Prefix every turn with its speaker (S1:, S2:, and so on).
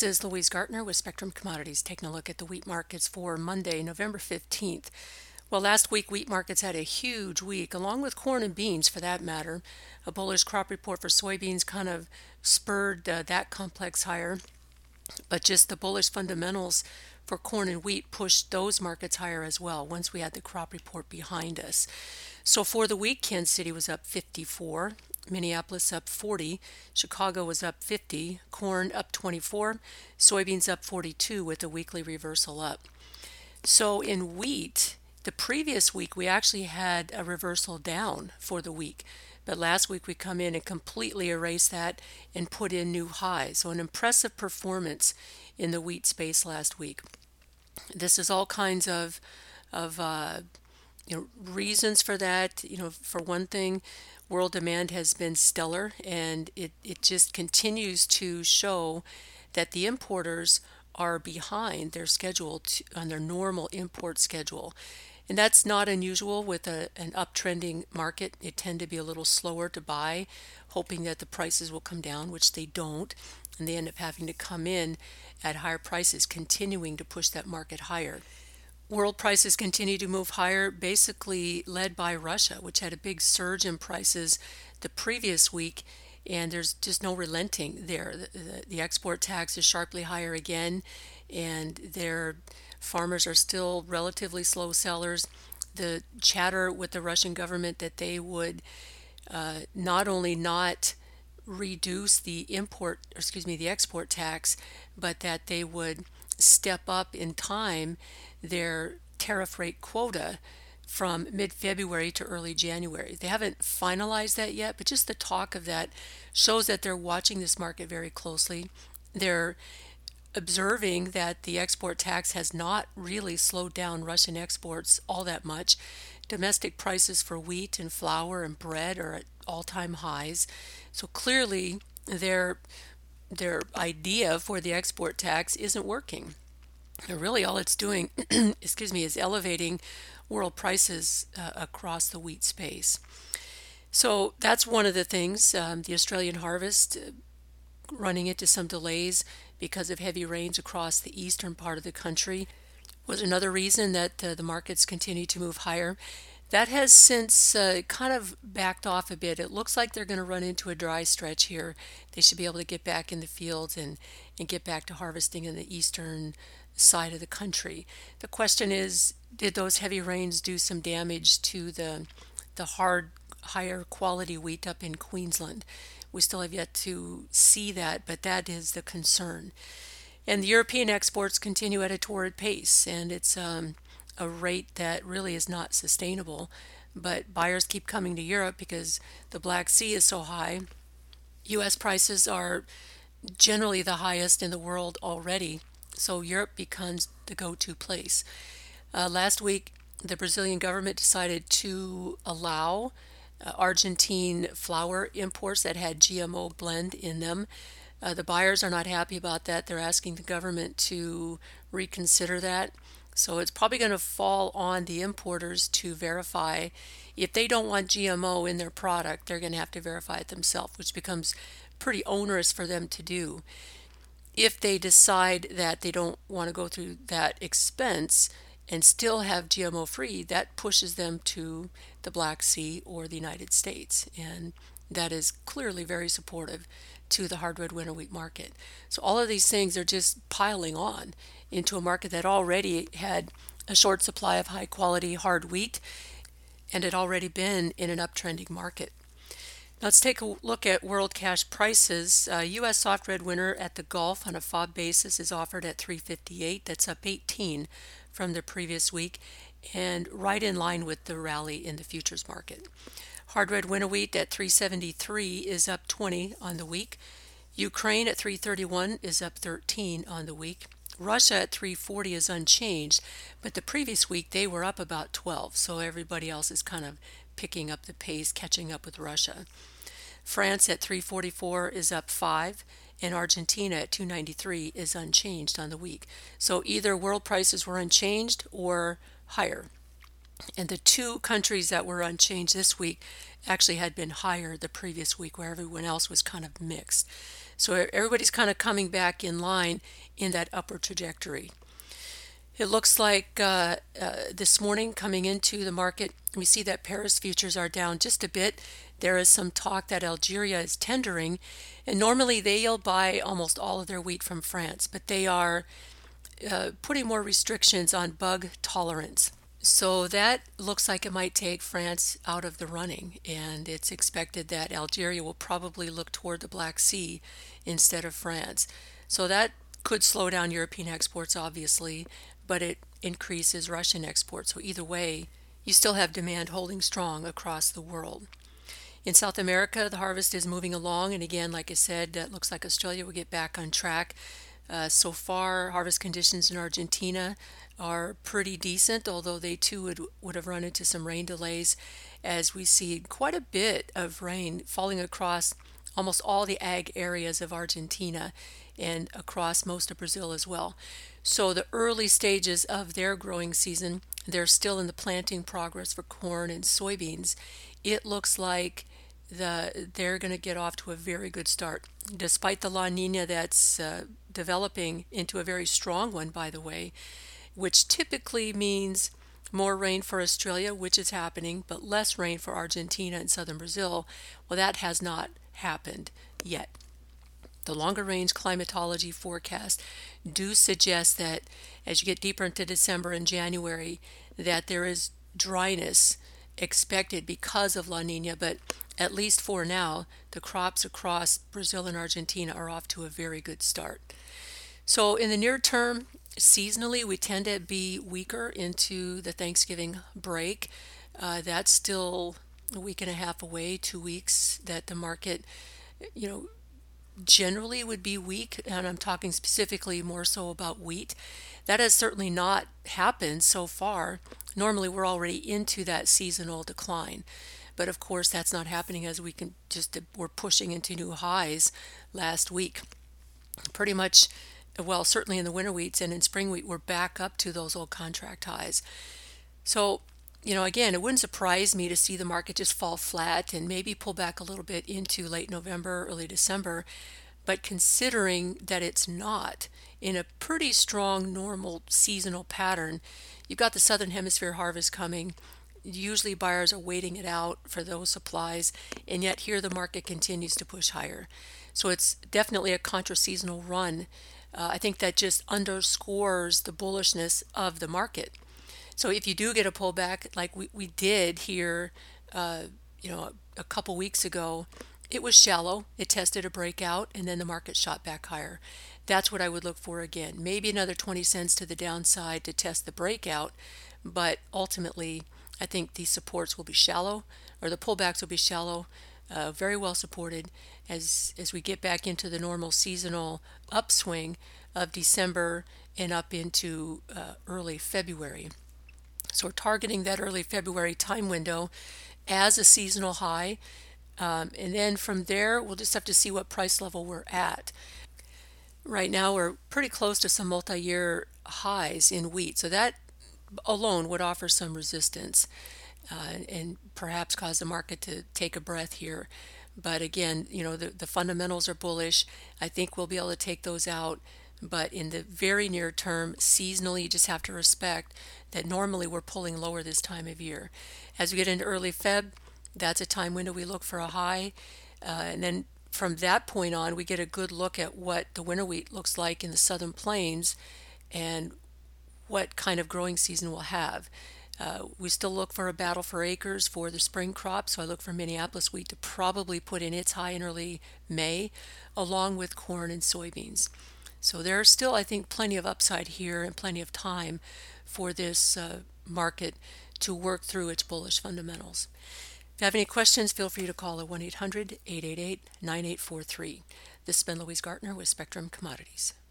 S1: This is Louise Gartner with Spectrum Commodities taking a look at the wheat markets for Monday, November 15th. Well, last week wheat markets had a huge week, along with corn and beans for that matter. A bullish crop report for soybeans kind of spurred that complex higher, but just the bullish fundamentals for corn and wheat pushed those markets higher as well once we had the crop report behind us. So for the week, Kansas City was up 54, Minneapolis up 40, Chicago was up 50, corn up 24, soybeans up 42 with a weekly reversal up. So in wheat, the previous week we actually had a reversal down for the week. But last week we come in and completely erased that and put in new highs. So an impressive performance in the wheat space last week. This is all kinds of reasons for that. For one thing, world demand has been stellar, and it just continues to show that the importers are behind their schedule on their normal import schedule. And that's not unusual with an uptrending market. It tend to be a little slower to buy, hoping that the prices will come down, which they don't, and they end up having to come in at higher prices, continuing to push that market higher. World prices continue to move higher, basically led by Russia, which had a big surge in prices the previous week, and there's just no relenting there. The export tax is sharply higher again, and their farmers are still relatively slow sellers. The chatter with the Russian government that they would not only not reduce the export tax, but that they would step up in time their tariff rate quota from mid-February to early January. They haven't finalized that yet, but just the talk of that shows that they're watching this market very closely. They're observing that the export tax has not really slowed down Russian exports all that much. Domestic prices for wheat and flour and bread are at all-time highs. So clearly their idea for the export tax isn't working. And really all it's doing is elevating world prices across the wheat space. So that's one of the things. The Australian harvest running into some delays because of heavy rains across the eastern part of the country was another reason that the markets continue to move higher. That has since kind of backed off a bit. It looks like they're going to run into a dry stretch here. They should be able to get back in the fields and get back to harvesting in the eastern side of the country. The question is, did those heavy rains do some damage to the hard, higher quality wheat up in Queensland? We still have yet to see that, but that is the concern. And the European exports continue at a torrid pace, and it's a rate that really is not sustainable. But buyers keep coming to Europe because the Black Sea is so high. U.S. prices are generally the highest in the world already, so Europe becomes the go-to place. Last week, the Brazilian government decided to allow Argentine flour imports that had GMO blend in them. The buyers are not happy about that. They're asking the government to reconsider that. So it's probably going to fall on the importers to verify. If they don't want GMO in their product, they're going to have to verify it themselves, which becomes pretty onerous for them to do. If they decide that they don't want to go through that expense and still have GMO free, that pushes them to the Black Sea or the United States. And that is clearly very supportive to the hard red winter wheat market. So all of these things are just piling on into a market that already had a short supply of high quality hard wheat and had already been in an uptrending market. Now let's take a look at world cash prices. U.S. soft red winter at the Gulf on a FOB basis is offered at $3.58. That's up 18 from the previous week and right in line with the rally in the futures market. Hard red winter wheat at $3.73 is up 20 on the week. Ukraine at $3.31 is up 13 on the week. Russia at $3.40 is unchanged, but the previous week they were up about 12, so everybody else is kind of picking up the pace, catching up with Russia. France at $3.44 is up 5, and Argentina at $2.93 is unchanged on the week. So either world prices were unchanged or higher. And the two countries that were unchanged this week actually had been higher the previous week, where everyone else was kind of mixed. So everybody's kind of coming back in line in that upward trajectory. It looks like this morning coming into the market, we see that Paris futures are down just a bit. There is some talk that Algeria is tendering, and normally they'll buy almost all of their wheat from France, but they are putting more restrictions on bug tolerance. So that looks like it might take France out of the running, and it's expected that Algeria will probably look toward the Black Sea instead of France. So that could slow down European exports, obviously, but it increases Russian exports. So either way, you still have demand holding strong across the world. In South America, the harvest is moving along, and again, like I said, it looks like Australia will get back on track. So far, harvest conditions in Argentina are pretty decent, although they too would have run into some rain delays, as we see quite a bit of rain falling across almost all the ag areas of Argentina and across most of Brazil as well. So the early stages of their growing season, they're still in the planting progress for corn and soybeans. It looks like they're going to get off to a very good start, despite the La Nina that's developing into a very strong one, by the way, which typically means more rain for Australia, which is happening, but less rain for Argentina and southern Brazil. Well, that has not happened yet. The longer range climatology forecasts do suggest that as you get deeper into December and January, that there is dryness expected because of La Nina, but at least for now, the crops across Brazil and Argentina are off to a very good start. So in the near term, seasonally, we tend to be weaker into the Thanksgiving break. That's still a week and a half away, 2 weeks that the market, you know, generally would be weak, and I'm talking specifically more so about wheat. That has certainly not happened so far. Normally, we're already into that seasonal decline. But of course, that's not happening as we're pushing into new highs last week. Pretty much, well, certainly in the winter wheats and in spring wheat, we're back up to those old contract highs. So, again, it wouldn't surprise me to see the market just fall flat and maybe pull back a little bit into late November, early December. But considering that it's not in a pretty strong normal seasonal pattern, you've got the southern hemisphere harvest coming. Usually buyers are waiting it out for those supplies, and yet here the market continues to push higher. So it's definitely a contra-seasonal run. I think that just underscores the bullishness of the market. So if you do get a pullback like we did here, a couple weeks ago, it was shallow. It tested a breakout, and then the market shot back higher. That's what I would look for again. Maybe another 20 cents to the downside to test the breakout, but ultimately, I think these supports will be shallow, or the pullbacks will be shallow, very well supported as we get back into the normal seasonal upswing of December and up into early February. So we're targeting that early February time window as a seasonal high. And then from there, we'll just have to see what price level we're at. Right now, we're pretty close to some multi-year highs in wheat. So that alone would offer some resistance and perhaps cause the market to take a breath here. But again, the fundamentals are bullish. I think we'll be able to take those out. But in the very near term, seasonally, you just have to respect that normally we're pulling lower this time of year. As we get into early Feb, that's a time window we look for a high. And then from that point on, we get a good look at what the winter wheat looks like in the southern plains and what kind of growing season we'll have. We still look for a battle for acres for the spring crop, so I look for Minneapolis wheat to probably put in its high in early May, along with corn and soybeans. So there's still, I think, plenty of upside here and plenty of time for this market to work through its bullish fundamentals. If you have any questions, feel free to call at 1-800-888-9843. This has been Louise Gartner with Spectrum Commodities.